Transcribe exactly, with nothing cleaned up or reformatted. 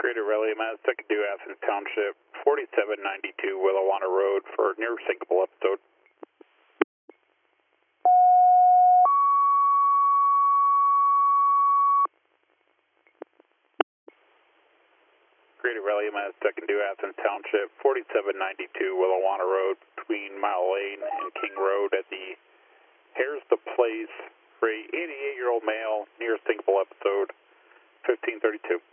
Greater Raleigh, Mazda, do Athens Township, forty-seven ninety-two Willawanna Road for near sinkable episode. Greater Raleigh, Mazda, do Athens Township, forty-seven ninety-two Willawanna Road between Mile Lane and King Road at the Here's the Place for a eighty-eight-year-old male near sinkable episode, fifteen thirty-two.